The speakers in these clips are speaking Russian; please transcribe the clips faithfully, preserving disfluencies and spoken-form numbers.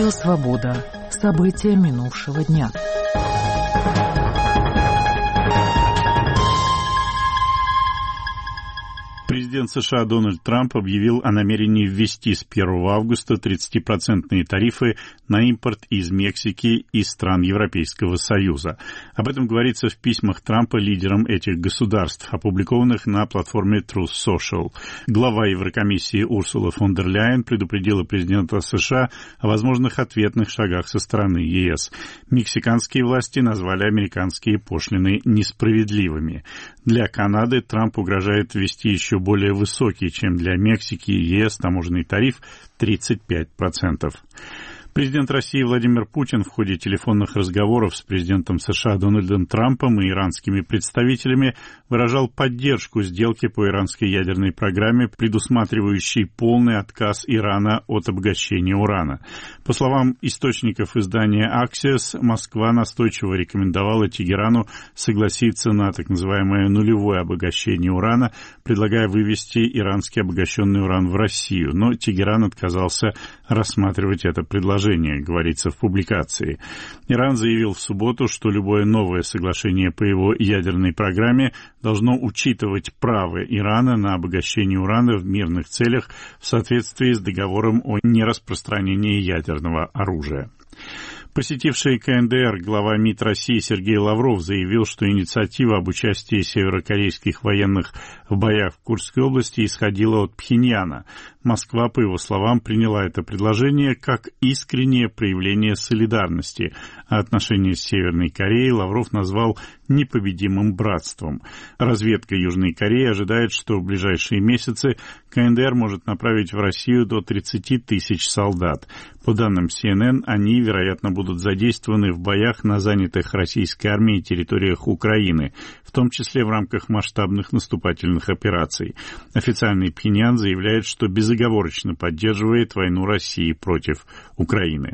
Радио «Свобода». События минувшего дня. Президент США Дональд Трамп объявил о намерении ввести с первого августа тридцатипроцентные тарифы на импорт из Мексики и стран Европейского Союза. Об этом говорится в письмах Трампа лидерам этих государств, опубликованных на платформе Truth Social. Глава Еврокомиссии Урсула фон дер Ляйен предупредила президента США о возможных ответных шагах со стороны ЕС. Мексиканские власти назвали американские пошлины несправедливыми. Для Канады Трамп угрожает ввести еще более высокий, чем для Мексики и ЕС, таможенный тариф тридцать пять процентов. Президент России Владимир Путин в ходе телефонных разговоров с президентом США Дональдом Трампом и иранскими представителями выражал поддержку сделке по иранской ядерной программе, предусматривающей полный отказ Ирана от обогащения урана. По словам источников издания Axios, Москва настойчиво рекомендовала Тегерану согласиться на так называемое нулевое обогащение урана, предлагая вывести иранский обогащенный уран в Россию, но Тегеран отказался рассматривать это предложение, говорится в публикации. Иран заявил в субботу, что любое новое соглашение по его ядерной программе должно учитывать право Ирана на обогащение урана в мирных целях в соответствии с договором о нераспространении ядерного оружия. Посетивший КНДР глава МИД России Сергей Лавров заявил, что инициатива об участии северокорейских военных в боях в Курской области исходила от Пхеньяна. Москва, по его словам, приняла это предложение как искреннее проявление солидарности, а отношения с Северной Кореей Лавров назвал непобедимым братством. Разведка Южной Кореи ожидает, что в ближайшие месяцы КНДР может направить в Россию до тридцати тысяч солдат. По данным Си Эн Эн, они, вероятно, будут задействованы в боях на занятых российской армией территориях Украины, в том числе в рамках масштабных наступательных операций. Официальный Пхеньян заявляет, что безоговорочно поддерживает войну России против Украины.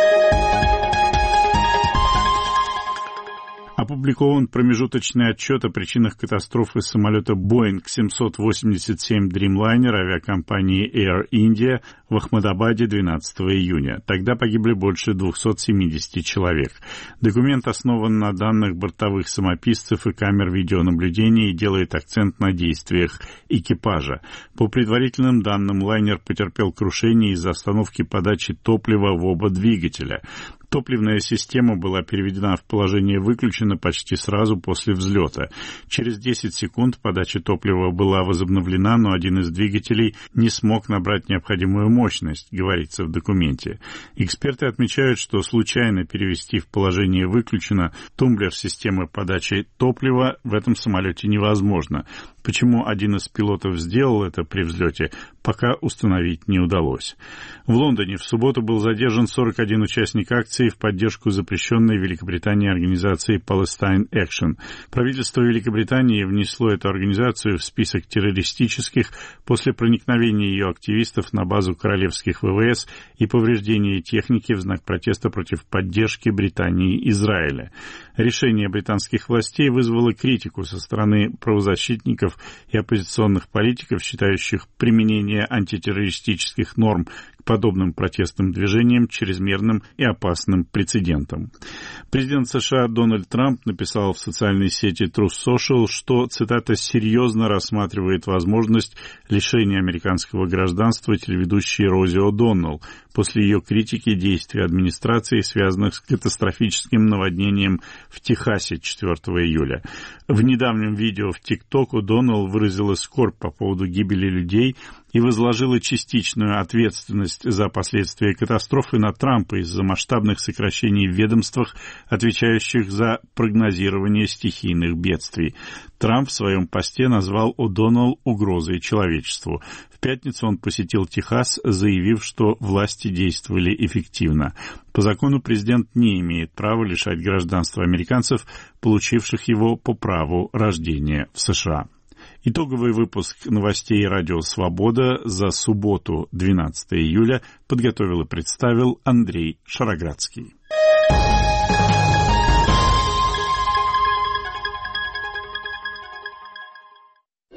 Опубликован промежуточный отчет о причинах катастрофы самолета Боинг семьсот восемьдесят семь Dreamliner авиакомпании Air India в Ахмадабаде двенадцатого июня. Тогда погибли больше двухсот семидесяти человек. Документ основан на данных бортовых самописцев и камер видеонаблюдения и делает акцент на действиях экипажа. По предварительным данным, лайнер потерпел крушение из-за остановки подачи топлива в оба двигателя. Топливная система была переведена в положение «выключено» почти сразу после взлета. Через десять секунд подача топлива была возобновлена, но один из двигателей не смог набрать необходимую мощность, говорится в документе. Эксперты отмечают, что случайно перевести в положение «выключено» тумблер системы подачи топлива в этом самолете невозможно. Почему один из пилотов сделал это при взлете, пока установить не удалось. В Лондоне в субботу был задержан сорок один участник акции в поддержку запрещенной в Великобритании организации Palestine Action. Правительство Великобритании внесло эту организацию в список террористических после проникновения ее активистов на базу королевских вэ вэ эс и повреждения техники в знак протеста против поддержки Британии и Израиля. Решение британских властей вызвало критику со стороны правозащитников и оппозиционных политиков, считающих применение антитеррористических норм к подобным протестным движениям чрезмерным и опасным прецедентом. Президент США Дональд Трамп написал в социальной сети Truth Social, что, цитата, «серьезно рассматривает возможность лишения американского гражданства телеведущей Рози О'Доннелл после ее критики действий администрации, связанных с катастрофическим наводнением в Техасе четвёртого июля. В недавнем видео в TikTok О'Доннелл выразила скорбь по поводу гибели людей и возложила частичную ответственность за последствия катастрофы на Трампа из-за масштабных сокращений в ведомствах, отвечающих за прогнозирование стихийных бедствий. Трамп в своем посте назвал О'Доннелл угрозой человечеству. В пятницу он посетил Техас, заявив, что власти действовали эффективно. По закону президент не имеет права лишать гражданства американцев, получивших его по праву рождения в США. Итоговый выпуск новостей радио «Свобода» за субботу, двенадцатого июля, подготовил и представил Андрей Шароградский.